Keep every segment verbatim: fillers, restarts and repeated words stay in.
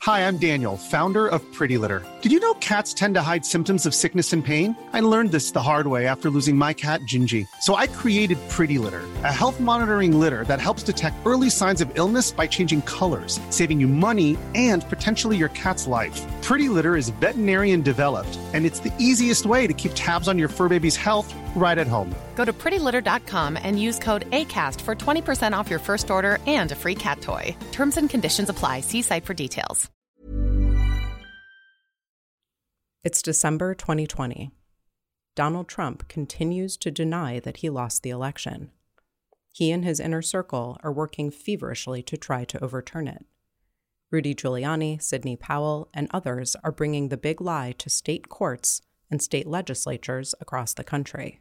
Hi, I'm Daniel, founder of Pretty Litter. Did you know cats tend to hide symptoms of sickness and pain? I learned this the hard way after losing my cat, Gingy. So I created Pretty Litter, a health monitoring litter that helps detect early signs of illness by changing colors, saving you money and potentially your cat's life. Pretty Litter is veterinarian developed, and it's the easiest way to keep tabs on your fur baby's health right at home. Go to pretty litter dot com and use code ACAST for twenty percent off your first order and a free cat toy. Terms and conditions apply. See site for details. It's December twenty twenty. Donald Trump continues to deny that he lost the election. He and his inner circle are working feverishly to try to overturn it. Rudy Giuliani, Sidney Powell, and others are bringing the big lie to state courts and state legislatures across the country.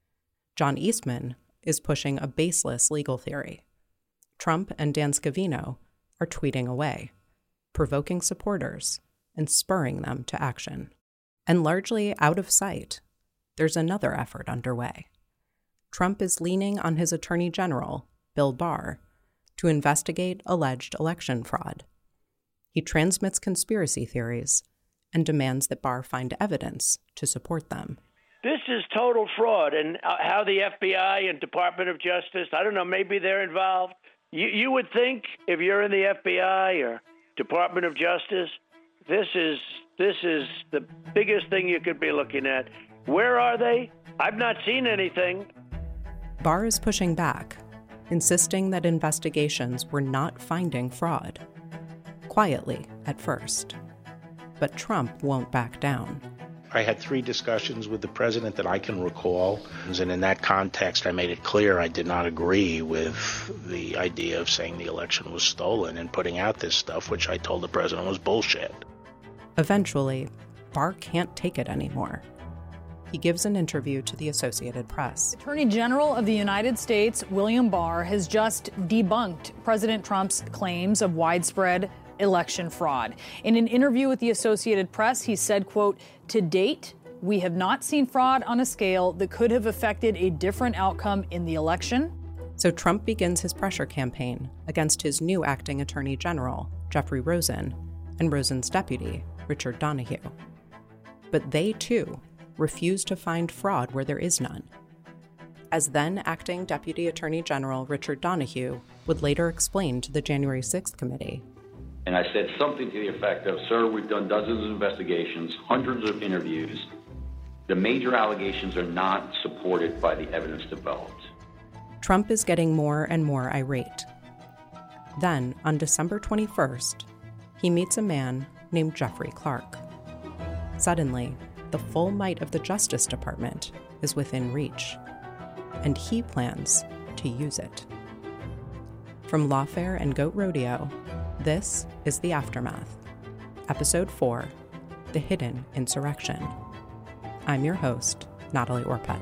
John Eastman is pushing a baseless legal theory. Trump and Dan Scavino are tweeting away, provoking supporters and spurring them to action. And largely out of sight, there's another effort underway. Trump is leaning on his Attorney General, Bill Barr, to investigate alleged election fraud. He transmits conspiracy theories and demands that Barr find evidence to support them. This is total fraud, and how the F B I and Department of Justice, I don't know, maybe they're involved. You, you would think if you're in the F B I or Department of Justice, this is this is the biggest thing you could be looking at. Where are they? I've not seen anything. Barr is pushing back, insisting that investigations were not finding fraud. Quietly at first. But Trump won't back down. I had three discussions with the president that I can recall, and in that context I made it clear I did not agree with the idea of saying the election was stolen and putting out this stuff, which I told the president was bullshit. Eventually, Barr can't take it anymore. He gives an interview to the Associated Press. Attorney General of the United States, William Barr, has just debunked President Trump's claims of widespread election fraud. In an interview with the Associated Press, he said, quote, "To date, we have not seen fraud on a scale that could have affected a different outcome in the election." So Trump begins his pressure campaign against his new acting Attorney General, Jeffrey Rosen, and Rosen's deputy, Richard Donoghue. But they, too, refuse to find fraud where there is none. As then acting Deputy Attorney General Richard Donoghue would later explain to the January sixth committee, and I said something to the effect of, "Sir, we've done dozens of investigations, hundreds of interviews. The major allegations are not supported by the evidence developed." Trump is getting more and more irate. Then, on December twenty-first, he meets a man named Jeffrey Clark. Suddenly, the full might of the Justice Department is within reach, and he plans to use it. From Lawfare and Goat Rodeo, this is The Aftermath, Episode four, The Hidden Insurrection. I'm your host, Natalie Orpett.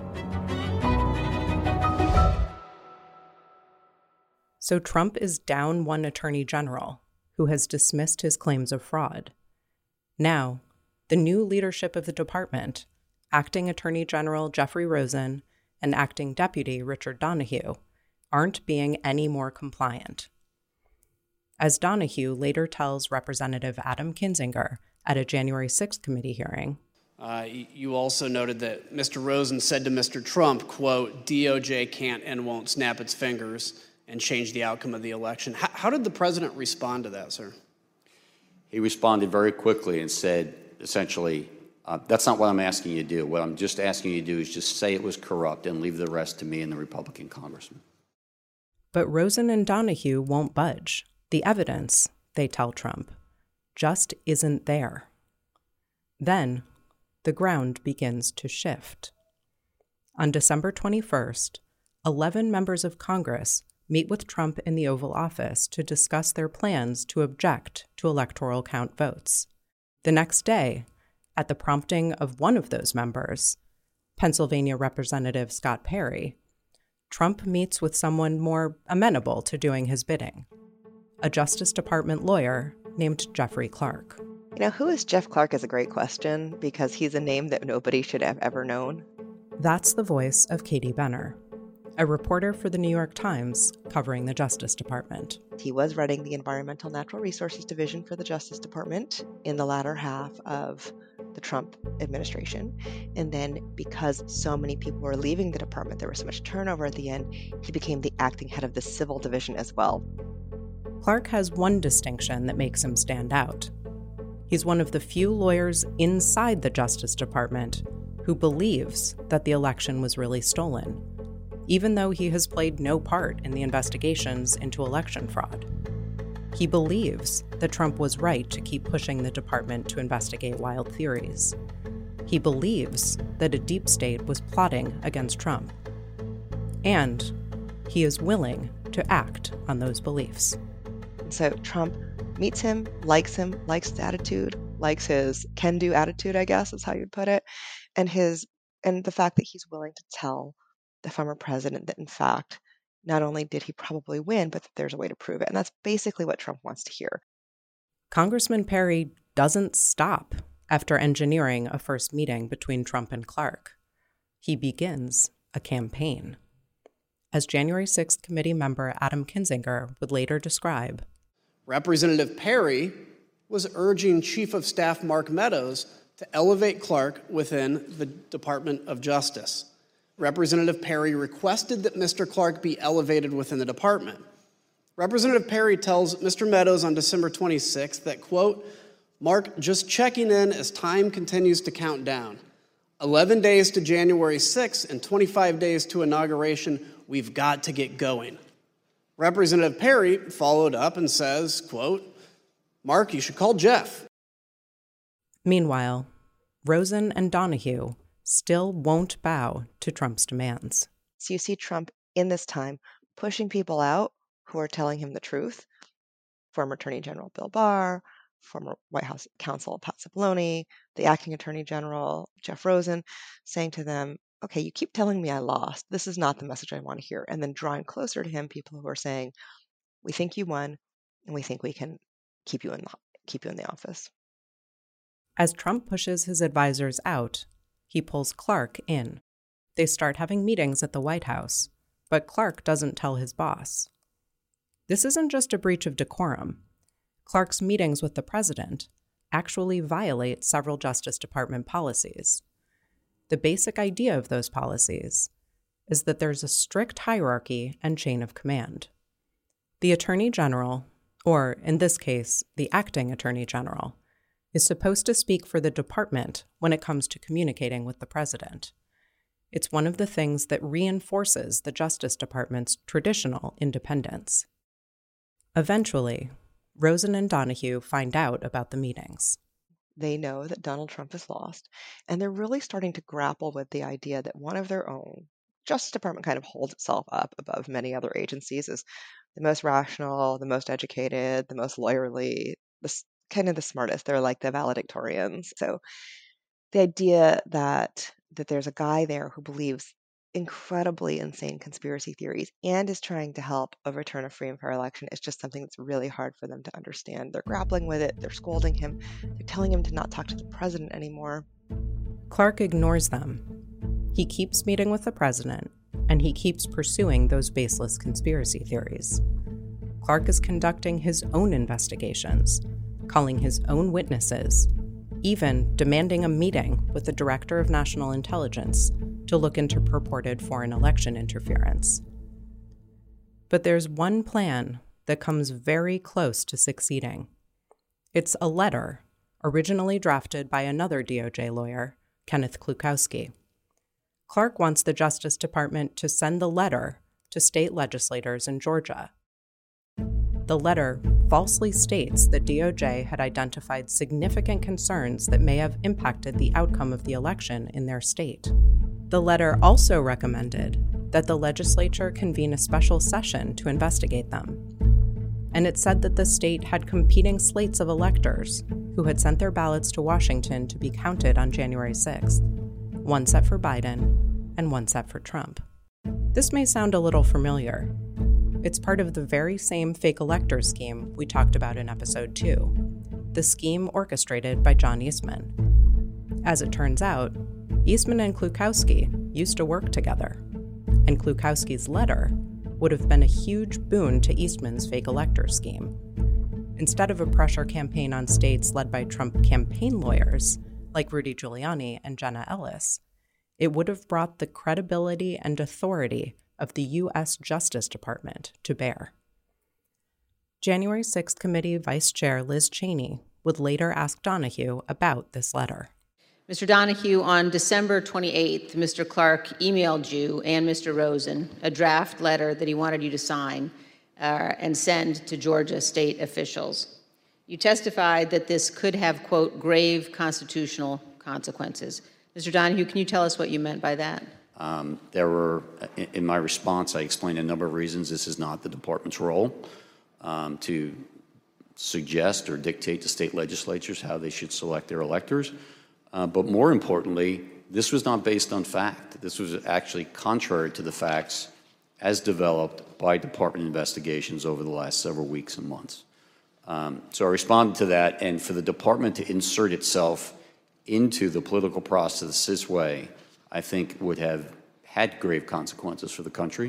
So Trump is down one attorney general who has dismissed his claims of fraud. Now, the new leadership of the department, acting Attorney General Jeffrey Rosen and acting Deputy Richard Donoghue, aren't being any more compliant. As Donoghue later tells Representative Adam Kinzinger at a January sixth committee hearing, uh, you also noted that Mister Rosen said to Mister Trump, quote, "D O J can't and won't snap its fingers and change the outcome of the election." How, how did the president respond to that, sir? He responded very quickly and said, essentially, uh, that's not what I'm asking you to do. What I'm just asking you to do is just say it was corrupt and leave the rest to me and the Republican congressman. But Rosen and Donoghue won't budge. The evidence, they tell Trump, just isn't there. Then, the ground begins to shift. On December twenty-first, eleven members of Congress meet with Trump in the Oval Office to discuss their plans to object to electoral count votes. The next day, at the prompting of one of those members, Pennsylvania Representative Scott Perry, Trump meets with someone more amenable to doing his bidding, a Justice Department lawyer named Jeffrey Clark. You know, who is Jeff Clark is a great question because he's a name that nobody should have ever known. That's the voice of Katie Benner. a reporter for the New York Times covering the Justice Department. He was running the Environmental Natural Resources Division for the Justice Department in the latter half of the Trump administration. And then because so many people were leaving the department, there was so much turnover at the end, he became the acting head of the Civil Division as well. Clark has one distinction that makes him stand out. He's one of the few lawyers inside the Justice Department who believes that the election was really stolen, even though he has played no part in the investigations into election fraud. He believes that Trump was right to keep pushing the department to investigate wild theories. He believes that a deep state was plotting against Trump. And he is willing to act on those beliefs. So Trump meets him, likes him, likes his attitude, likes his can-do attitude, I guess is how you'd put it, and his and the fact that he's willing to tell the former president that, in fact, not only did he probably win, but that there's a way to prove it. And that's basically what Trump wants to hear. Congressman Perry doesn't stop after engineering a first meeting between Trump and Clark. He begins a campaign. As January sixth committee member Adam Kinzinger would later describe, Representative Perry was urging Chief of Staff Mark Meadows to elevate Clark within the Department of Justice. Representative Perry requested that Mister Clark be elevated within the department. Representative Perry tells Mister Meadows on December twenty-sixth that, quote, Mark, just checking in as time continues to count down. eleven days to January sixth and twenty-five days to inauguration. We've got to get going. Representative Perry followed up and says, quote, Mark, you should call Jeff. Meanwhile, Rosen and Donahue still won't bow to Trump's demands. So you see Trump in this time pushing people out who are telling him the truth. Former Attorney General Bill Barr, former White House counsel Pat Cipollone, the acting Attorney General Jeff Rosen, saying to them, okay, you keep telling me I lost. This is not the message I want to hear. And then drawing closer to him people who are saying, we think you won, and we think we can keep you in the, keep you in the office. As Trump pushes his advisors out, he pulls Clark in. They start having meetings at the White House, but Clark doesn't tell his boss. This isn't just a breach of decorum. Clark's meetings with the president actually violate several Justice Department policies. The basic idea of those policies is that there's a strict hierarchy and chain of command. The Attorney General, or in this case, the acting Attorney General, is supposed to speak for the department when it comes to communicating with the president. It's one of the things that reinforces the Justice Department's traditional independence. Eventually, Rosen and Donahue find out about the meetings. They know that Donald Trump has lost, and they're really starting to grapple with the idea that one of their own, Justice Department kind of holds itself up above many other agencies as the most rational, the most educated, the most lawyerly, the kind of the smartest. They're like the valedictorians. So the idea that that there's a guy there who believes incredibly insane conspiracy theories and is trying to help overturn a free and fair election is just something that's really hard for them to understand. They're grappling with it. They're scolding him. They're telling him to not talk to the president anymore. Clark ignores them. He keeps meeting with the president, and he keeps pursuing those baseless conspiracy theories. Clark is conducting his own investigations, calling his own witnesses, even demanding a meeting with the Director of National Intelligence to look into purported foreign election interference. But there's one plan that comes very close to succeeding. It's a letter originally drafted by another D O J lawyer, Kenneth Klukowski. Clark wants the Justice Department to send the letter to state legislators in Georgia. The letter falsely states that D O J had identified significant concerns that may have impacted the outcome of the election in their state. The letter also recommended that the legislature convene a special session to investigate them. And it said that the state had competing slates of electors who had sent their ballots to Washington to be counted on January sixth, one set for Biden and one set for Trump. This may sound a little familiar. It's part of the very same fake elector scheme we talked about in episode two, the scheme orchestrated by John Eastman. As it turns out, Eastman and Klukowski used to work together. and Klukowski's letter would have been a huge boon to Eastman's fake elector scheme. Instead of a pressure campaign on states led by Trump campaign lawyers like Rudy Giuliani and Jenna Ellis, it would have brought the credibility and authority of the U S Justice Department to bear. January sixth Committee Vice Chair Liz Cheney would later ask Donahue about this letter. Mister Donahue, on December twenty-eighth, Mister Clark emailed you and Mister Rosen a draft letter that he wanted you to sign uh, and send to Georgia state officials. You testified that this could have, quote, grave constitutional consequences. Mister Donahue, can you tell us what you meant by that? Um, there were, in my response, I explained a number of reasons this is not the department's role um, to suggest or dictate to state legislatures how they should select their electors. Uh, but more importantly, this was not based on fact. This was actually contrary to the facts as developed by department investigations over the last several weeks and months. Um, so I responded to that, and for the department to insert itself into the political process this way, I think would have had grave consequences for the country.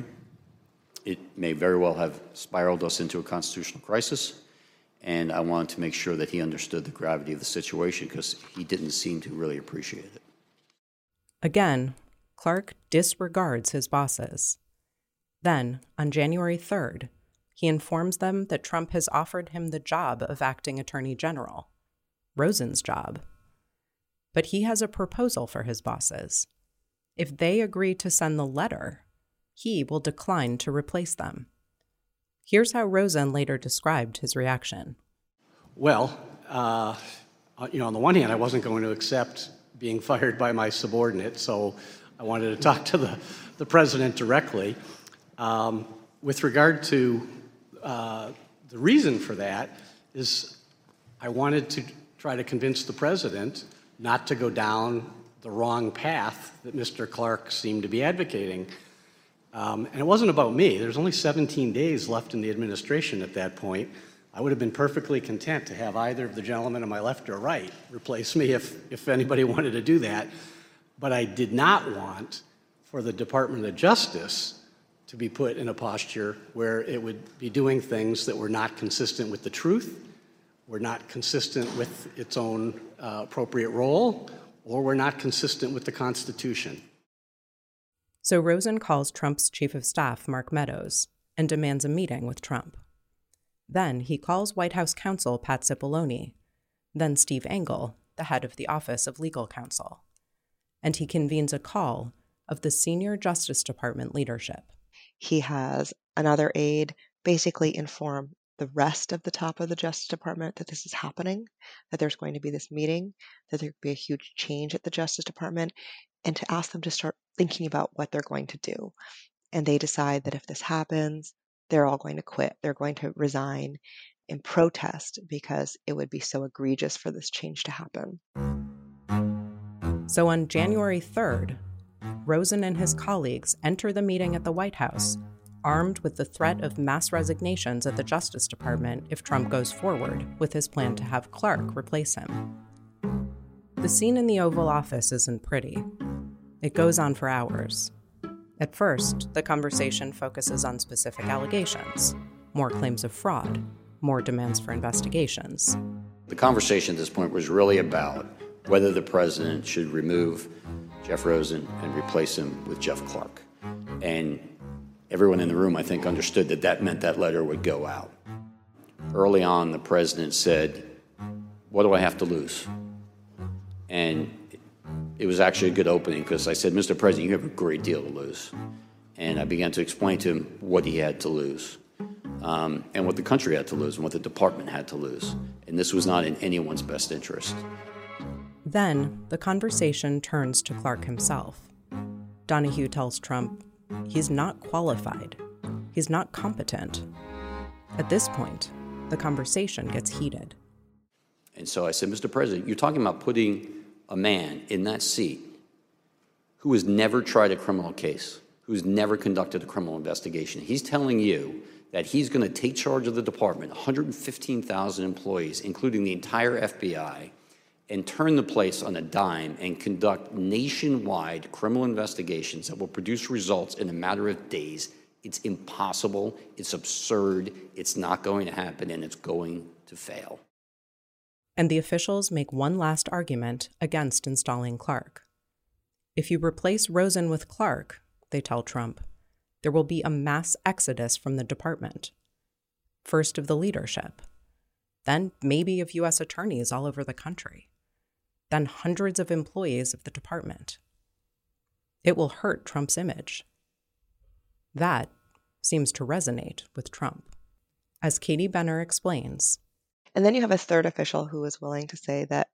It may very well have spiraled us into a constitutional crisis, and I wanted to make sure that he understood the gravity of the situation because he didn't seem to really appreciate it. Again, Clark disregards his bosses. Then, on January third, he informs them that Trump has offered him the job of acting attorney general, Rosen's job. But he has a proposal for his bosses. If they agree to send the letter, he will decline to replace them. Here's how Rosen later described his reaction. Well, uh, you know, on the one hand, I wasn't going to accept being fired by my subordinate, so I wanted to talk to the, the president directly. Um, with regard to uh, the reason for that is I wanted to try to convince the president not to go down the wrong path that Mister Clark seemed to be advocating. Um, and it wasn't about me. There's only seventeen days left in the administration at that point. I would have been perfectly content to have either of the gentlemen on my left or right replace me if, if anybody wanted to do that. But I did not want for the Department of Justice to be put in a posture where it would be doing things that were not consistent with the truth, were not consistent with its own uh, appropriate role, or were not consistent with the Constitution. So Rosen calls Trump's chief of staff, Mark Meadows, and demands a meeting with Trump. Then he calls White House counsel Pat Cipollone, then Steve Engel, the head of the Office of Legal Counsel, and he convenes a call of the senior Justice Department leadership. He has another aide basically inform the rest of the top of the Justice Department that this is happening, that there's going to be this meeting, that there could be a huge change at the Justice Department, and to ask them to start thinking about what they're going to do. And they decide that if this happens, they're all going to quit. They're going to resign in protest because it would be so egregious for this change to happen. So on January third, Rosen and his colleagues enter the meeting at the White House, armed with the threat of mass resignations at the Justice Department if Trump goes forward with his plan to have Clark replace him. The scene in the Oval Office isn't pretty. It goes on for hours. At first, the conversation focuses on specific allegations, more claims of fraud, more demands for investigations. The conversation at this point was really about whether the president should remove Jeff Rosen and replace him with Jeff Clark. And everyone in the room, I think, understood that that meant that letter would go out. Early on, the president said, "What do I have to lose?" And it was actually a good opening because I said, "Mister President, you have a great deal to lose." And I began to explain to him what he had to lose, um, and what the country had to lose, and what the department had to lose. And this was not in anyone's best interest. Then the conversation turns to Clark himself. Donahue tells Trump he's not qualified. He's not competent. At this point, the conversation gets heated. And so I said, "Mister President, you're talking about putting a man in that seat who has never tried a criminal case, who's never conducted a criminal investigation. He's telling you that he's going to take charge of the department, one hundred fifteen thousand employees, including the entire F B I, and turn the place on a dime and conduct nationwide criminal investigations that will produce results in a matter of days, it's impossible, it's absurd, it's not going to happen, and it's going to fail. And the officials make one last argument against installing Clark. If you replace Rosen with Clark, they tell Trump, there will be a mass exodus from the department. First of the leadership, then maybe of U S attorneys all over the country, then hundreds of employees of the department. It will hurt Trump's image. That seems to resonate with Trump. As Katie Benner explains. And then you have a third official who is willing to say that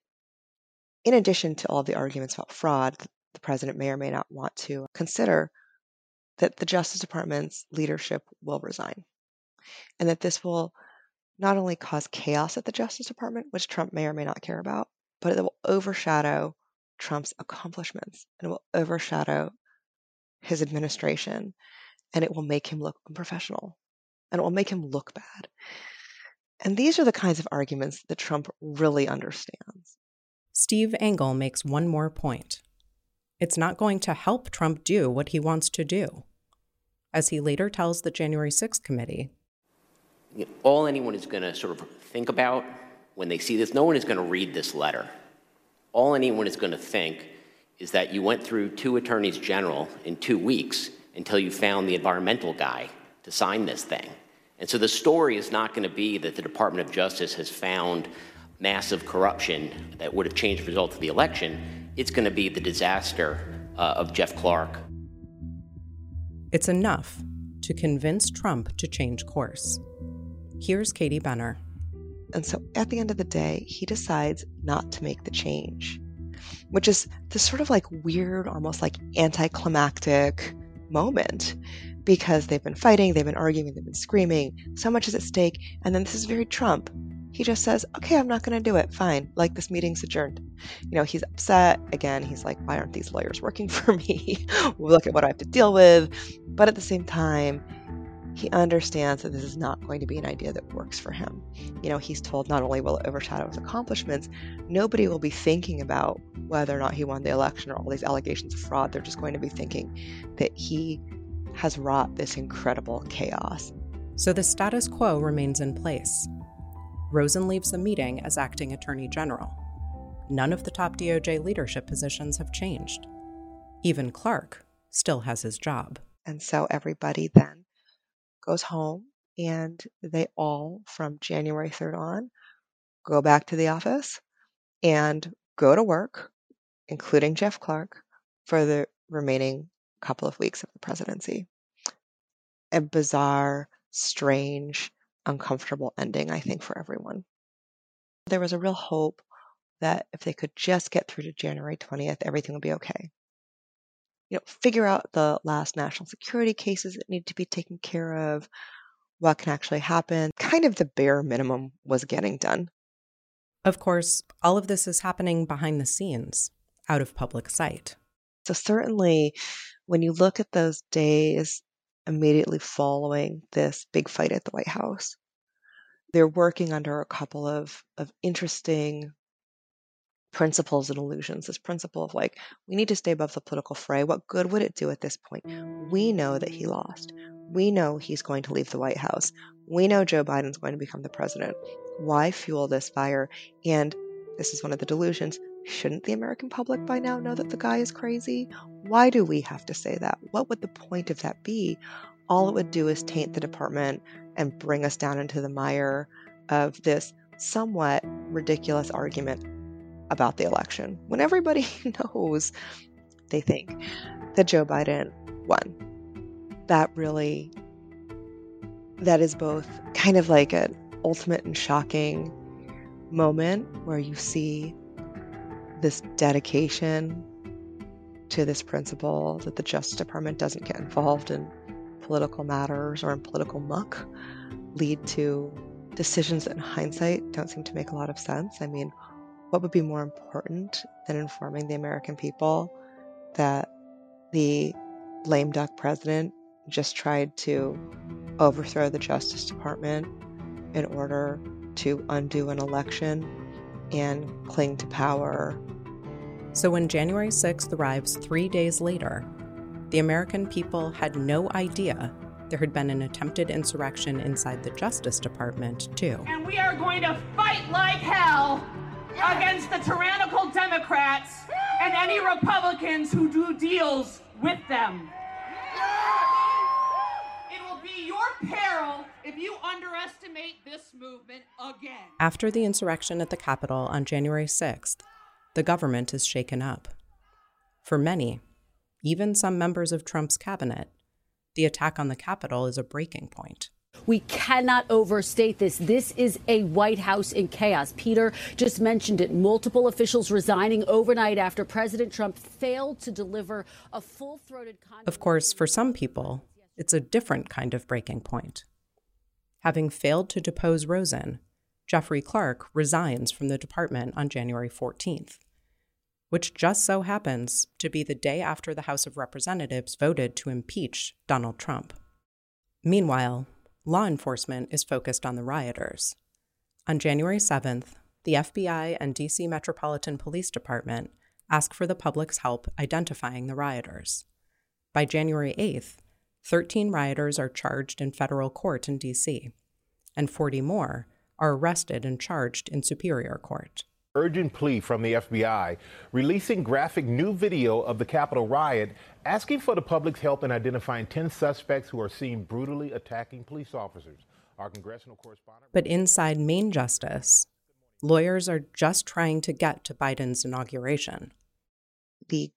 in addition to all the arguments about fraud, the president may or may not want to consider that the Justice Department's leadership will resign. And that this will not only cause chaos at the Justice Department, which Trump may or may not care about, but it will overshadow Trump's accomplishments, and it will overshadow his administration, and it will make him look unprofessional, and it will make him look bad. And these are the kinds of arguments that Trump really understands. Steve Engel makes one more point. It's not going to help Trump do what he wants to do. As he later tells the January sixth committee, all anyone is going to sort of think about when they see this, no one is going to read this letter. All anyone is going to think is that you went through two attorneys general in two weeks until you found the environmental guy to sign this thing. And so the story is not going to be that the Department of Justice has found massive corruption that would have changed the result of the election. It's going to be the disaster uh, of Jeff Clark. It's enough to convince Trump to change course. Here's Katie Benner. And so at the end of the day, he decides not to make the change, which is this sort of like weird, almost like anticlimactic moment, because they've been fighting, they've been arguing, they've been screaming, so much is at stake. And then this is very Trump. He just says, okay, I'm not going to do it. Fine. Like, this meeting's adjourned. You know, he's upset. Again, he's like, why aren't these lawyers working for me? Look at what I have to deal with. But at the same time, he understands that this is not going to be an idea that works for him. You know, he's told not only will it overshadow his accomplishments, nobody will be thinking about whether or not he won the election or all these allegations of fraud. They're just going to be thinking that he has wrought this incredible chaos. So the status quo remains in place. Rosen leaves the meeting as acting attorney general. None of the top D O J leadership positions have changed. Even Clark still has his job. And so everybody then goes home, and they all, from January third on, go back to the office and go to work, including Jeff Clark, for the remaining couple of weeks of the presidency. A bizarre, strange, uncomfortable ending, I think, for everyone. There was a real hope that if they could just get through to January twentieth, everything would be okay. You know, figure out the last national security cases that need to be taken care of, what can actually happen. Kind of the bare minimum was getting done. Of course, all of this is happening behind the scenes, out of public sight. So certainly, when you look at those days immediately following this big fight at the White House, they're working under a couple of, of interesting principles and illusions. This principle of like, we need to stay above the political fray. What good would it do at this point? We know that he lost. We know he's going to leave the White House. We know Joe Biden's going to become the president. Why fuel this fire? And this is one of the delusions. Shouldn't the American public by now know that the guy is crazy? Why do we have to say that? What would the point of that be? All it would do is taint the department and bring us down into the mire of this somewhat ridiculous argument about the election, when everybody knows, they think, that Joe Biden won. That really, that is both kind of like an ultimate and shocking moment where you see this dedication to this principle that the Justice Department doesn't get involved in political matters or in political muck, lead to decisions that in hindsight don't seem to make a lot of sense. I mean, what would be more important than informing the American people that the lame duck president just tried to overthrow the Justice Department in order to undo an election and cling to power. So when January sixth arrives three days later, the American people had no idea there had been an attempted insurrection inside the Justice Department, too. And we are going to fight like hell against the tyrannical Democrats and any Republicans who do deals with them. It will be your peril if you underestimate this movement again. After the insurrection at the Capitol on January sixth, the government is shaken up. For many, even some members of Trump's cabinet, the attack on the Capitol is a breaking point. We cannot overstate this. This is a White House in chaos. Peter just mentioned it. Multiple officials resigning overnight after President Trump failed to deliver a full-throated... Of course, for some people, it's a different kind of breaking point. Having failed to depose Rosen, Jeffrey Clark resigns from the department on January fourteenth, which just so happens to be the day after the House of Representatives voted to impeach Donald Trump. Meanwhile, law enforcement is focused on the rioters. On January seventh, the F B I and D C Metropolitan Police Department ask for the public's help identifying the rioters. By January eighth, thirteen rioters are charged in federal court in D C, and forty more are arrested and charged in Superior Court. Urgent plea from the F B I, releasing graphic new video of the Capitol riot, asking for the public's help in identifying ten suspects who are seen brutally attacking police officers. Our congressional correspondent. But inside Main Justice, lawyers are just trying to get to Biden's inauguration. The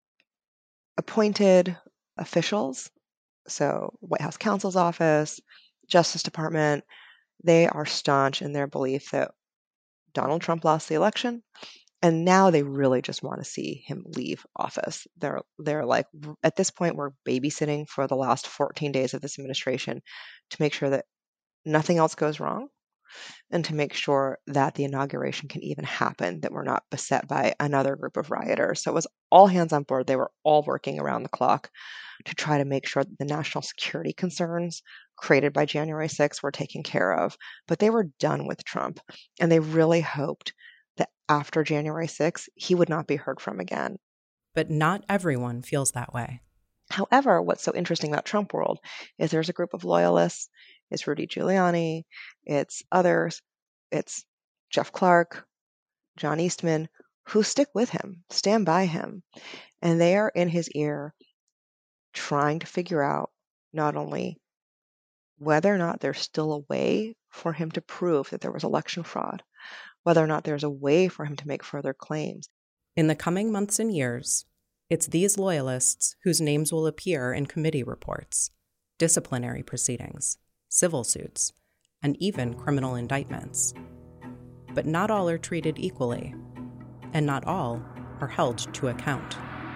appointed officials, so White House counsel's office, Justice Department, they are staunch in their belief that Donald Trump lost the election, and now they really just want to see him leave office. They're they're like, at this point, we're babysitting for the last fourteen days of this administration to make sure that nothing else goes wrong and to make sure that the inauguration can even happen, that we're not beset by another group of rioters. So it was all hands on board. They were all working around the clock to try to make sure that the national security concerns created by January sixth were taken care of. But they were done with Trump, and they really hoped that after January sixth, he would not be heard from again. But not everyone feels that way. However, what's so interesting about Trump world is there's a group of loyalists. It's Rudy Giuliani, it's others, it's Jeff Clark, John Eastman, who stick with him, stand by him. And they are in his ear trying to figure out not only whether or not there's still a way for him to prove that there was election fraud, whether or not there's a way for him to make further claims. In the coming months and years, it's these loyalists whose names will appear in committee reports, disciplinary proceedings, civil suits, and even criminal indictments. But not all are treated equally, and not all are held to account.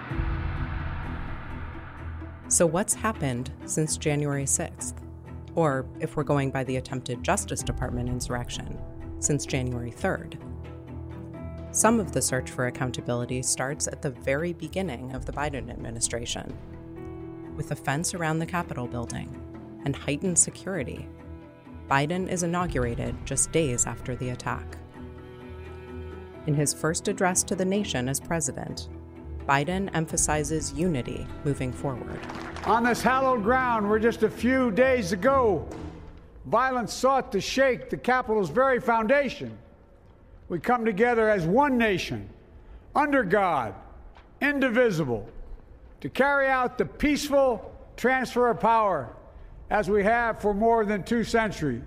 So what's happened since January sixth? Or, if we're going by the attempted Justice Department insurrection, since January third? Some of the search for accountability starts at the very beginning of the Biden administration, with a fence around the Capitol building and heightened security. Biden is inaugurated just days after the attack. In his first address to the nation as president, Biden emphasizes unity moving forward. On this hallowed ground where just a few days ago, violence sought to shake the Capitol's very foundation, we come together as one nation, under God, indivisible, to carry out the peaceful transfer of power as we have for more than two centuries.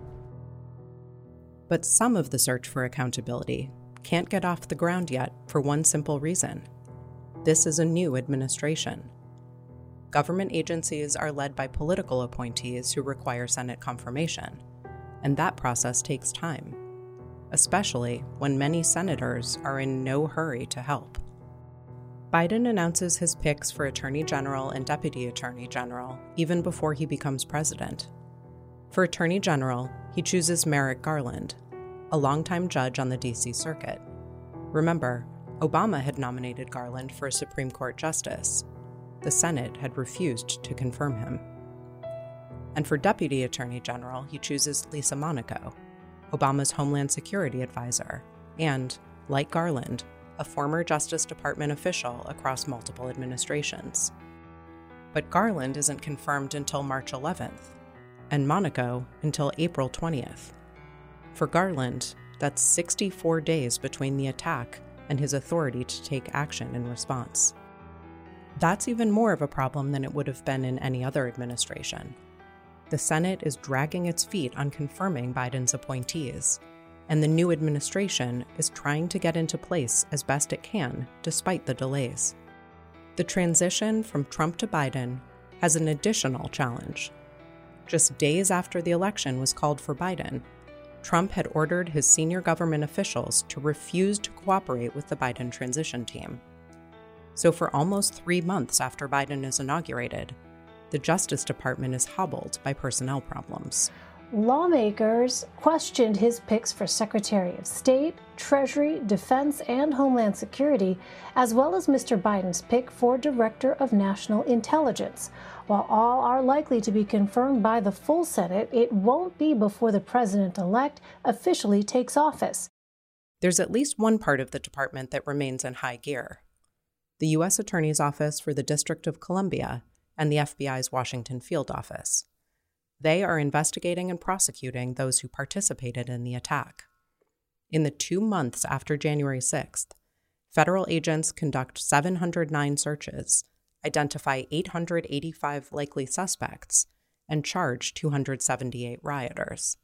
But some of the search for accountability can't get off the ground yet for one simple reason. This is a new administration. Government agencies are led by political appointees who require Senate confirmation, and that process takes time, especially when many senators are in no hurry to help. Biden announces his picks for Attorney General and Deputy Attorney General even before he becomes president. For Attorney General, he chooses Merrick Garland, a longtime judge on the D C Circuit. Remember, Obama had nominated Garland for a Supreme Court justice. The Senate had refused to confirm him. And for Deputy Attorney General, he chooses Lisa Monaco, Obama's Homeland Security advisor, and, like Garland, a former Justice Department official across multiple administrations. But Garland isn't confirmed until March eleventh, and Monaco until April twentieth. For Garland, that's sixty-four days between the attack and his authority to take action in response. That's even more of a problem than it would have been in any other administration. The Senate is dragging its feet on confirming Biden's appointees, and the new administration is trying to get into place as best it can, despite the delays. The transition from Trump to Biden has an additional challenge. Just days after the election was called for Biden, Trump had ordered his senior government officials to refuse to cooperate with the Biden transition team. So for almost three months after Biden is inaugurated, the Justice Department is hobbled by personnel problems. Lawmakers questioned his picks for Secretary of State, Treasury, Defense, and Homeland Security, as well as Mister Biden's pick for Director of National Intelligence. While all are likely to be confirmed by the full Senate, it won't be before the president-elect officially takes office. There's at least one part of the department that remains in high gear: the U S Attorney's Office for the District of Columbia and the F B I's Washington Field Office. They are investigating and prosecuting those who participated in the attack. In the two months after January sixth, federal agents conduct seven hundred nine searches, identify eight hundred eighty-five likely suspects, and charge two hundred seventy-eight rioters.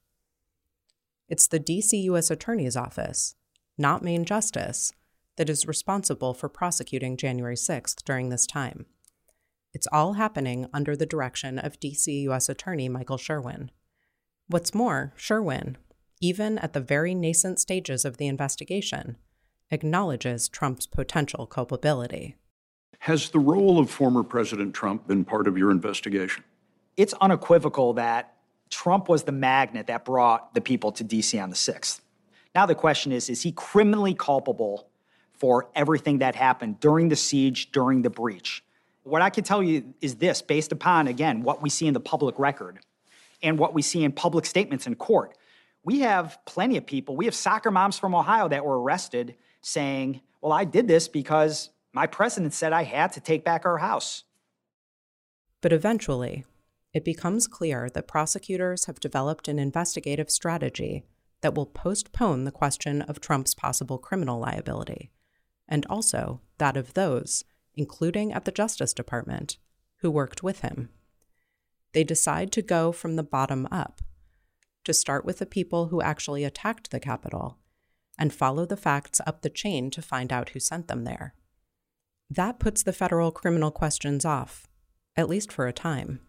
It's the D C U S Attorney's Office, not Main Justice, that is responsible for prosecuting January sixth during this time. It's all happening under the direction of D C U S Attorney Michael Sherwin. What's more, Sherwin, even at the very nascent stages of the investigation, acknowledges Trump's potential culpability. Has the role of former President Trump been part of your investigation? It's unequivocal that Trump was the magnet that brought the people to D C on the sixth. Now the question is, is he criminally culpable for everything that happened during the siege, during the breach? What I can tell you is this, based upon, again, what we see in the public record and what we see in public statements in court. We have plenty of people, we have soccer moms from Ohio that were arrested saying, well, I did this because my president said I had to take back our house. But eventually, it becomes clear that prosecutors have developed an investigative strategy that will postpone the question of Trump's possible criminal liability, and also that of those, including at the Justice Department, who worked with him. They decide to go from the bottom up, to start with the people who actually attacked the Capitol, and follow the facts up the chain to find out who sent them there. That puts the federal criminal questions off, at least for a time.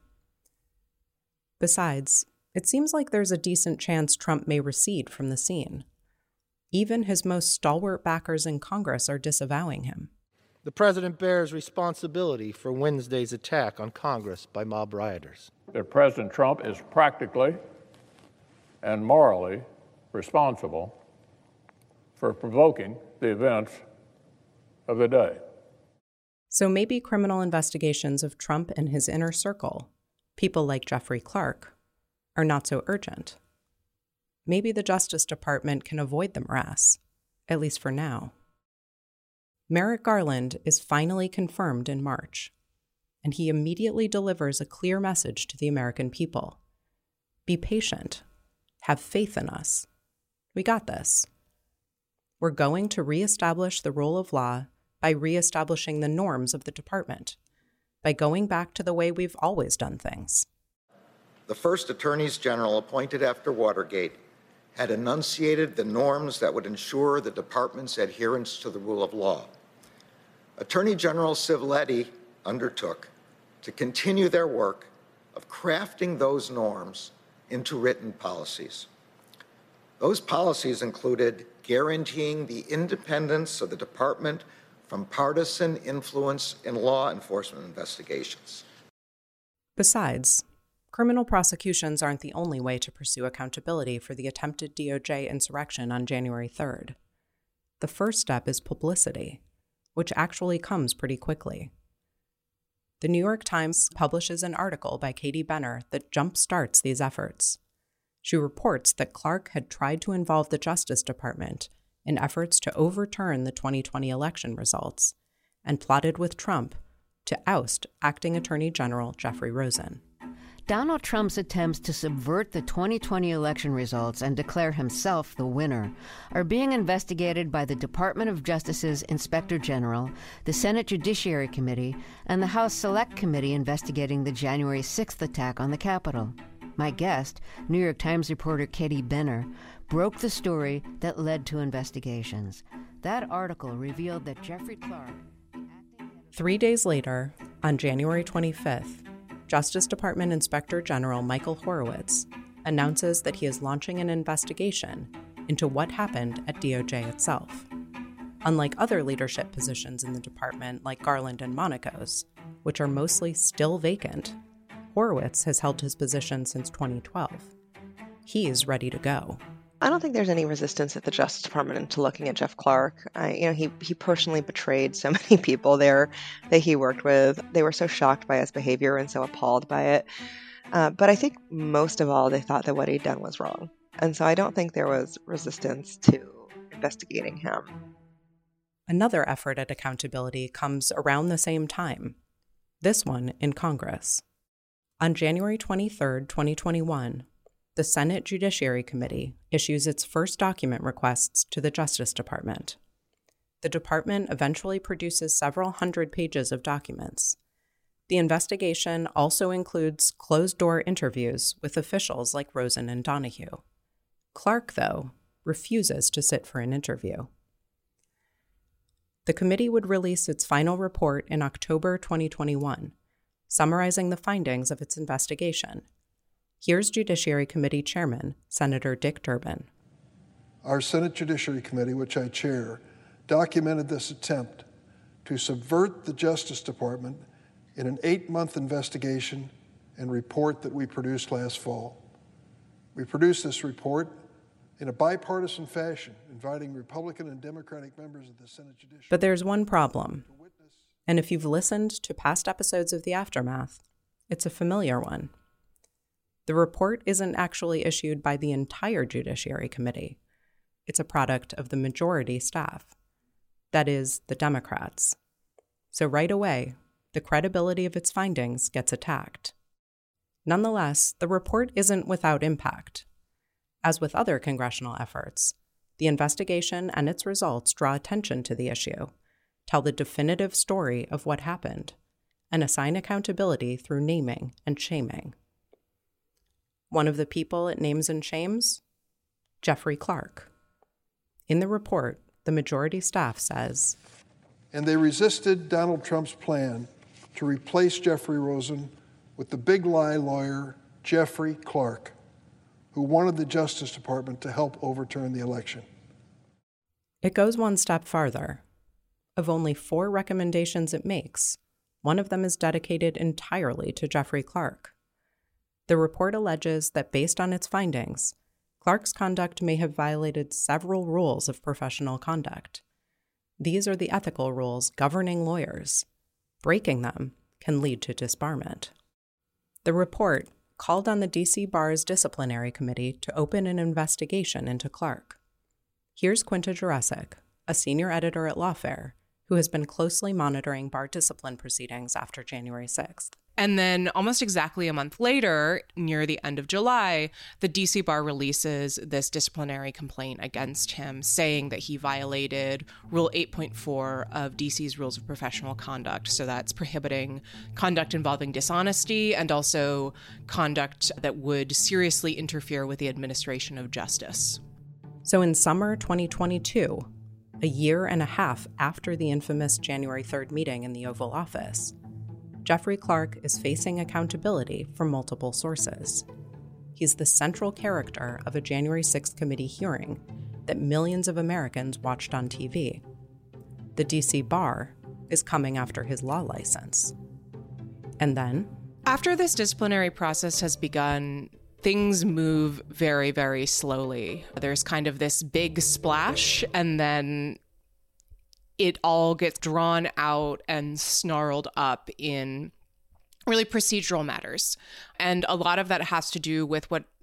Besides, it seems like there's a decent chance Trump may recede from the scene. Even his most stalwart backers in Congress are disavowing him. The president bears responsibility for Wednesday's attack on Congress by mob rioters. That President Trump is practically and morally responsible for provoking the events of the day. So maybe criminal investigations of Trump and his inner circle, people like Jeffrey Clark, are not so urgent. Maybe the Justice Department can avoid the morass, at least for now. Merrick Garland is finally confirmed in March, and he immediately delivers a clear message to the American people. Be patient. Have faith in us. We got this. We're going to reestablish the rule of law by reestablishing the norms of the department, by going back to the way we've always done things. The first attorneys general appointed after Watergate had enunciated the norms that would ensure the department's adherence to the rule of law. Attorney General Civilletti undertook to continue their work of crafting those norms into written policies. Those policies included guaranteeing the independence of the department from partisan influence in law enforcement investigations. Besides, criminal prosecutions aren't the only way to pursue accountability for the attempted D O J insurrection on January third. The first step is publicity, which actually comes pretty quickly. The New York Times publishes an article by Katie Benner that jump-starts these efforts. She reports that Clark had tried to involve the Justice Department in efforts to overturn the twenty twenty election results and plotted with Trump to oust acting Attorney General Jeffrey Rosen. Donald Trump's attempts to subvert the twenty twenty election results and declare himself the winner are being investigated by the Department of Justice's Inspector General, the Senate Judiciary Committee, and the House Select Committee investigating the January sixth attack on the Capitol. My guest, New York Times reporter Katie Benner, broke the story that led to investigations. That article revealed that Jeffrey Clark... Three days later, on January twenty-fifth, Justice Department Inspector General Michael Horowitz announces that he is launching an investigation into what happened at D O J itself. Unlike other leadership positions in the department like Garland and Monaco's, which are mostly still vacant, Horowitz has held his position since twenty twelve. He is ready to go. I don't think there's any resistance at the Justice Department into looking at Jeff Clark. I, you know, he he personally betrayed so many people there that he worked with. They were so shocked by his behavior and so appalled by it. Uh, but I think most of all, they thought that what he'd done was wrong. And so I don't think there was resistance to investigating him. Another effort at accountability comes around the same time, this one in Congress. On January twenty-third, twenty twenty-one, the Senate Judiciary Committee issues its first document requests to the Justice Department. The department eventually produces several hundred pages of documents. The investigation also includes closed-door interviews with officials like Rosen and Donahue. Clark, though, refuses to sit for an interview. The committee would release its final report in October twenty twenty-one, summarizing the findings of its investigation. Here's Judiciary Committee Chairman, Senator Dick Durbin. Our Senate Judiciary Committee, which I chair, documented this attempt to subvert the Justice Department in an eight-month investigation and report that we produced last fall. We produced this report in a bipartisan fashion, inviting Republican and Democratic members of the Senate Judiciary. But there's one problem, and if you've listened to past episodes of The Aftermath, it's a familiar one. The report isn't actually issued by the entire Judiciary Committee. It's a product of the majority staff. That is, the Democrats. So right away, the credibility of its findings gets attacked. Nonetheless, the report isn't without impact. As with other congressional efforts, the investigation and its results draw attention to the issue, tell the definitive story of what happened, and assign accountability through naming and shaming. One of the people it names and shames? Jeffrey Clark. In the report, the majority staff says, and they resisted Donald Trump's plan to replace Jeffrey Rosen with the big lie lawyer, Jeffrey Clark, who wanted the Justice Department to help overturn the election. It goes one step farther. Of only four recommendations it makes, one of them is dedicated entirely to Jeffrey Clark. The report alleges that based on its findings, Clark's conduct may have violated several rules of professional conduct. These are the ethical rules governing lawyers. Breaking them can lead to disbarment. The report called on the D C Bar's disciplinary committee to open an investigation into Clark. Here's Quinta Jurecic, a senior editor at Lawfare, who has been closely monitoring bar discipline proceedings after January sixth. And then almost exactly a month later, near the end of July, the D C Bar releases this disciplinary complaint against him, saying that he violated Rule eight point four of D C's Rules of Professional Conduct. So that's prohibiting conduct involving dishonesty and also conduct that would seriously interfere with the administration of justice. So in summer twenty twenty-two, a year and a half after the infamous January third meeting in the Oval Office, Jeffrey Clark is facing accountability from multiple sources. He's the central character of a January sixth committee hearing that millions of Americans watched on T V. The D C Bar is coming after his law license. And then, after this disciplinary process has begun, things move very, very slowly. There's kind of this big splash, and then it all gets drawn out and snarled up in really procedural matters. And a lot of that has to do with what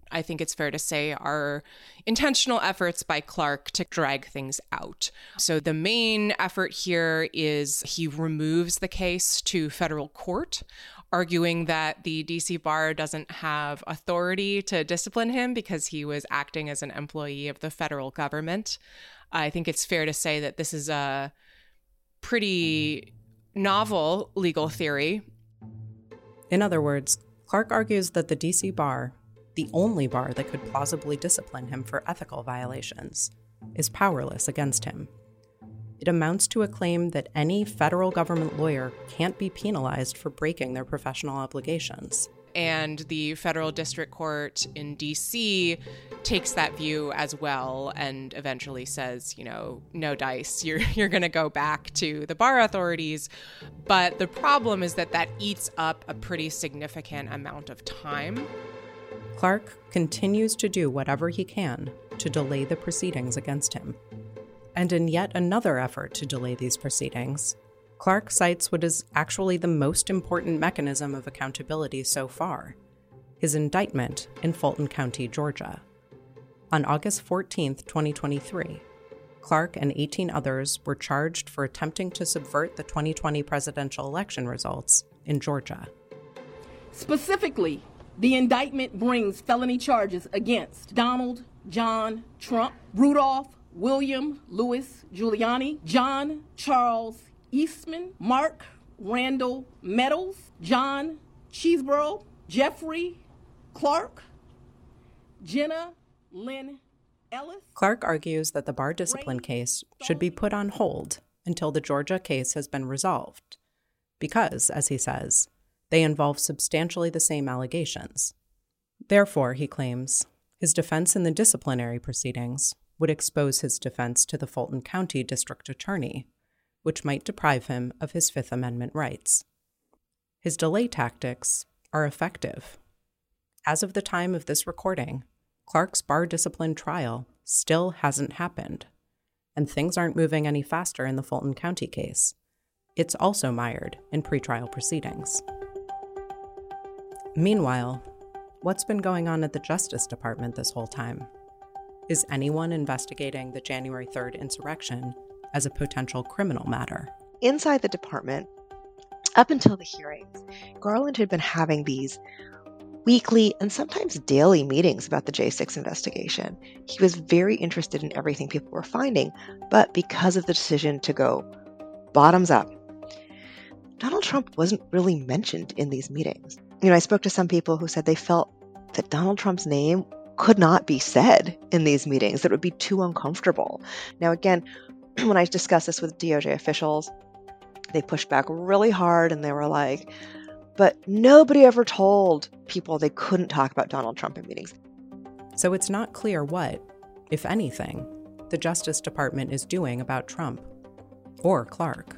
I think it's fair to say, are intentional efforts by Clark to drag things out. So the main effort here is he removes the case to federal court, arguing that the D C bar doesn't have authority to discipline him because he was acting as an employee of the federal government. I think it's fair to say that this is a pretty novel legal theory. In other words, Clark argues that the D C bar, the only bar that could plausibly discipline him for ethical violations, is powerless against him. It amounts to a claim that any federal government lawyer can't be penalized for breaking their professional obligations. And the federal district court in D C takes that view as well and eventually says, you know, no dice, you're you're going to go back to the bar authorities. But the problem is that that eats up a pretty significant amount of time. Clark continues to do whatever he can to delay the proceedings against him. And in yet another effort to delay these proceedings, Clark cites what is actually the most important mechanism of accountability so far, his indictment in Fulton County, Georgia. On August fourteenth, twenty twenty-three, Clark and eighteen others were charged for attempting to subvert the twenty twenty presidential election results in Georgia. Specifically, the indictment brings felony charges against Donald John Trump, Rudolph William Louis Giuliani, John Charles Eastman, Mark Randall Meadows, John Cheeseborough, Jeffrey Clark, Jenna Lynn Ellis. Clark argues that the bar discipline case should be put on hold until the Georgia case has been resolved, because, as he says, they involve substantially the same allegations. Therefore, he claims, his defense in the disciplinary proceedings would expose his defense to the Fulton County District Attorney, which might deprive him of his Fifth Amendment rights. His delay tactics are effective. As of the time of this recording, Clark's bar discipline trial still hasn't happened, and things aren't moving any faster in the Fulton County case. It's also mired in pretrial proceedings. Meanwhile, what's been going on at the Justice Department this whole time? Is anyone investigating the January third insurrection as a potential criminal matter? Inside the department, up until the hearings, Garland had been having these weekly and sometimes daily meetings about the J six investigation. He was very interested in everything people were finding, but because of the decision to go bottoms up, Donald Trump wasn't really mentioned in these meetings. You know, I spoke to some people who said they felt that Donald Trump's name could not be said in these meetings, that it would be too uncomfortable. Now, again, when I discussed this with D O J officials, they pushed back really hard and they were like, but nobody ever told people they couldn't talk about Donald Trump in meetings. So it's not clear what, if anything, the Justice Department is doing about Trump or Clark.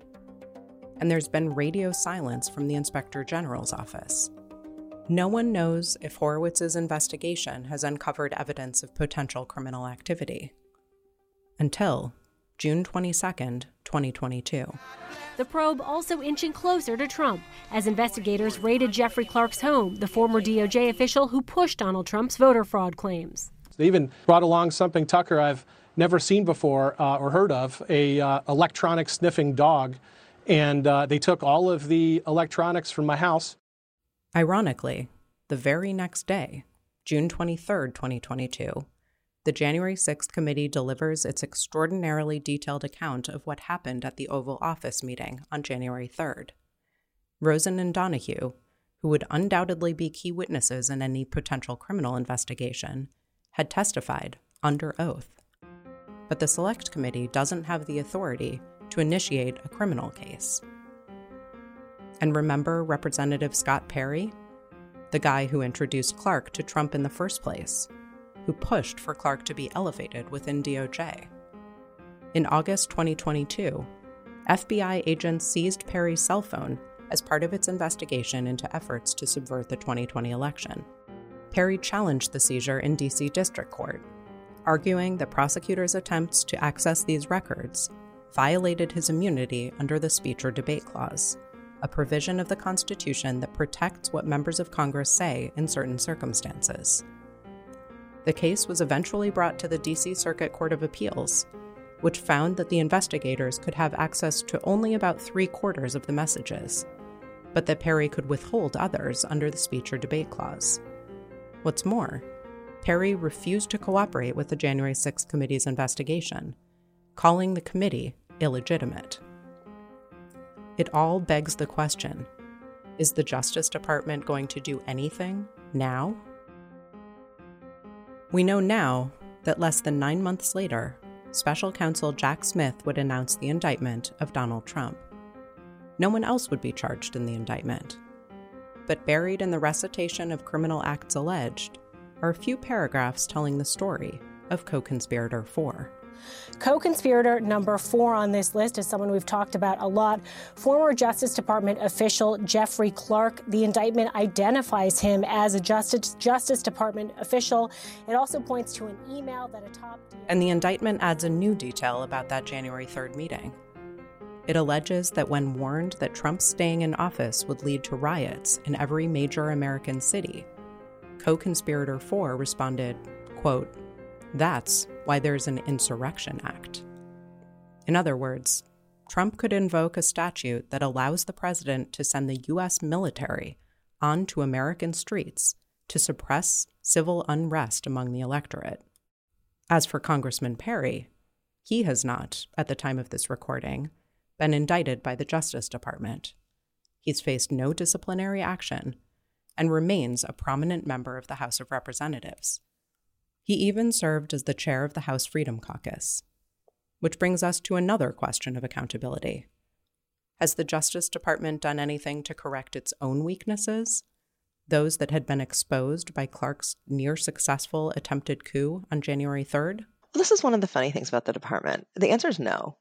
And there's been radio silence from the Inspector General's office. No one knows if Horowitz's investigation has uncovered evidence of potential criminal activity until June twenty-second, twenty twenty-two. The probe also inching closer to Trump as investigators raided Jeffrey Clark's home, the former D O J official who pushed Donald Trump's voter fraud claims. They even brought along something, Tucker, I've never seen before uh, or heard of, a uh, electronic sniffing dog. And uh, they took all of the electronics from my house. Ironically, the very next day, June twenty-third, twenty twenty-two, the January sixth committee delivers its extraordinarily detailed account of what happened at the Oval Office meeting on January third. Rosen and Donahue, who would undoubtedly be key witnesses in any potential criminal investigation, had testified under oath. But the Select Committee doesn't have the authority to initiate a criminal case. And remember Representative Scott Perry, the guy who introduced Clark to Trump in the first place, who pushed for Clark to be elevated within D O J. In August twenty twenty-two, F B I agents seized Perry's cell phone as part of its investigation into efforts to subvert the twenty twenty election. Perry challenged the seizure in D C District Court, arguing that prosecutors' attempts to access these records violated his immunity under the Speech or Debate Clause, a provision of the Constitution that protects what members of Congress say in certain circumstances. The case was eventually brought to the D C Circuit Court of Appeals, which found that the investigators could have access to only about three quarters of the messages, but that Perry could withhold others under the speech or debate clause. What's more, Perry refused to cooperate with the January sixth committee's investigation, calling the committee illegitimate. It all begs the question, is the Justice Department going to do anything now? We know now that less than nine months later, Special Counsel Jack Smith would announce the indictment of Donald Trump. No one else would be charged in the indictment. But buried in the recitation of criminal acts alleged are a few paragraphs telling the story of co-conspirator four. Co-conspirator number four on this list is someone we've talked about a lot, former Justice Department official Jeffrey Clark. The indictment identifies him as a Justice, Justice Department official. It also points to an email that a top... And the indictment adds a new detail about that January third meeting. It alleges that when warned that Trump's staying in office would lead to riots in every major American city, co-conspirator four responded, quote, "That's why there's an Insurrection Act." In other words, Trump could invoke a statute that allows the president to send the U S military onto American streets to suppress civil unrest among the electorate. As for Congressman Perry, he has not, at the time of this recording, been indicted by the Justice Department. He's faced no disciplinary action and remains a prominent member of the House of Representatives. He even served as the chair of the House Freedom Caucus. Which brings us to another question of accountability. Has the Justice Department done anything to correct its own weaknesses, those that had been exposed by Clark's near-successful attempted coup on January third? Well, this is one of the funny things about the department. The answer is no.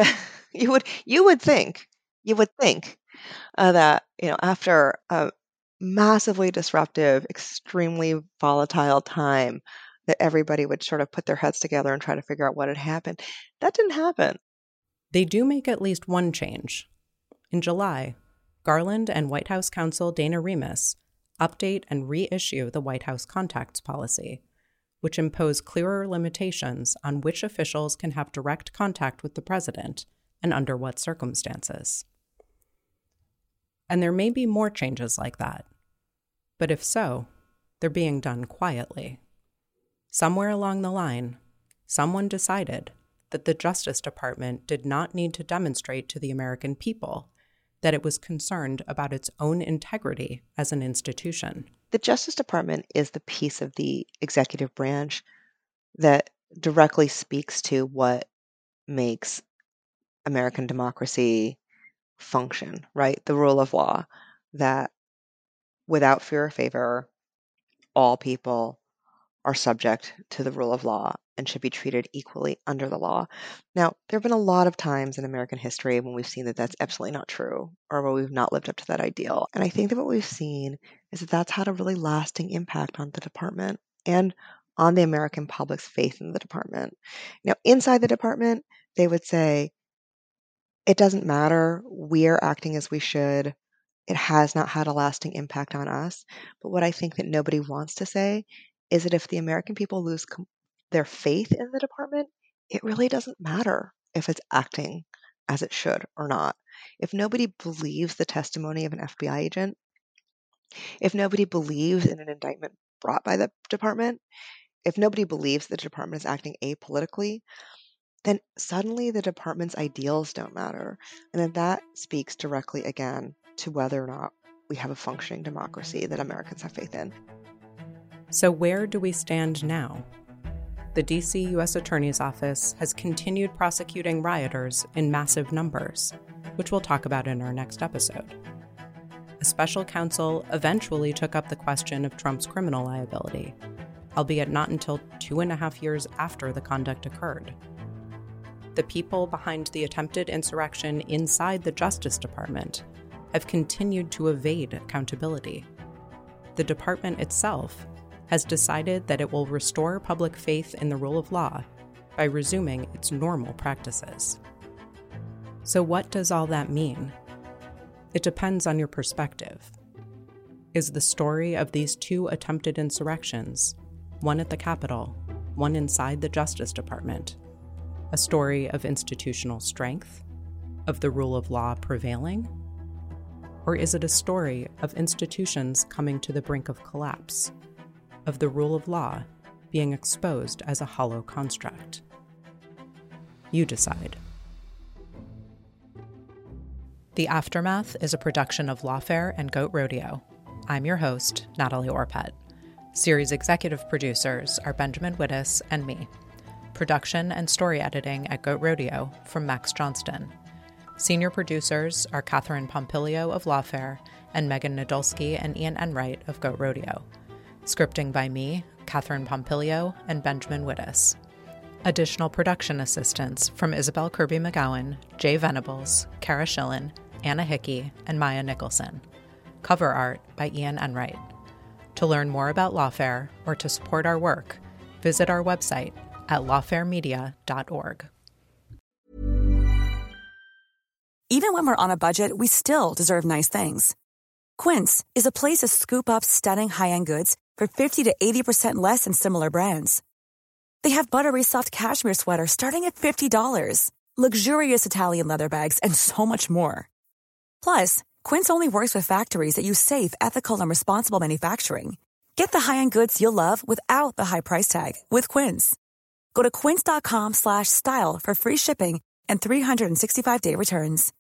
you would you would think, you would think uh, that, you know, after a massively disruptive, extremely volatile time, that everybody would sort of put their heads together and try to figure out what had happened. That didn't happen. They do make at least one change. In July, Garland and White House counsel Dana Remus update and reissue the White House contacts policy, which impose clearer limitations on which officials can have direct contact with the president and under what circumstances. And there may be more changes like that, but if so, they're being done quietly. Somewhere along the line, someone decided that the Justice Department did not need to demonstrate to the American people that it was concerned about its own integrity as an institution. The Justice Department is the piece of the executive branch that directly speaks to what makes American democracy function, right? The rule of law, that without fear or favor, all people are subject to the rule of law and should be treated equally under the law. Now, there have been a lot of times in American history when we've seen that that's absolutely not true, or where we've not lived up to that ideal. And I think that what we've seen is that that's had a really lasting impact on the department and on the American public's faith in the department. Now, inside the department, they would say, it doesn't matter, we're acting as we should. It has not had a lasting impact on us. But what I think that nobody wants to say is that if the American people lose com- their faith in the department, it really doesn't matter if it's acting as it should or not. If nobody believes the testimony of an F B I agent, if nobody believes in an indictment brought by the department, if nobody believes the department is acting apolitically, then suddenly the department's ideals don't matter. And then that speaks directly again to whether or not we have a functioning democracy that Americans have faith in. So where do we stand now? The D C U S Attorney's Office has continued prosecuting rioters in massive numbers, which we'll talk about in our next episode. A special counsel eventually took up the question of Trump's criminal liability, albeit not until two and a half years after the conduct occurred. The people behind the attempted insurrection inside the Justice Department have continued to evade accountability. The department itself has decided that it will restore public faith in the rule of law by resuming its normal practices. So what does all that mean? It depends on your perspective. Is the story of these two attempted insurrections one at the Capitol, one inside the Justice Department. A story of institutional strength, of the rule of law prevailing? Or is it a story of institutions coming to the brink of collapse, of the rule of law being exposed as a hollow construct? You decide. The Aftermath is a production of Lawfare and Goat Rodeo. I'm your host, Natalie Orpett. Series executive producers are Benjamin Wittes and me. Production and story editing at Goat Rodeo from Max Johnston. Senior producers are Catherine Pompilio of Lawfare and Megan Nadolski and Ian Enright of Goat Rodeo. Scripting by me, Catherine Pompilio, and Benjamin Wittes. Additional production assistance from Isabel Kirby McGowan, Jay Venables, Kara Schillen, Anna Hickey, and Maya Nicholson. Cover art by Ian Enright. To learn more about Lawfare or to support our work, visit our website at lawfare media dot org. Even when we're on a budget, we still deserve nice things. Quince is a place to scoop up stunning high-end goods for fifty to eighty percent less than similar brands. They have buttery soft cashmere sweaters starting at fifty dollars, luxurious Italian leather bags, and so much more. Plus, Quince only works with factories that use safe, ethical, and responsible manufacturing. Get the high-end goods you'll love without the high price tag with Quince. Go to quince dot com slash style for free shipping and three sixty-five day returns.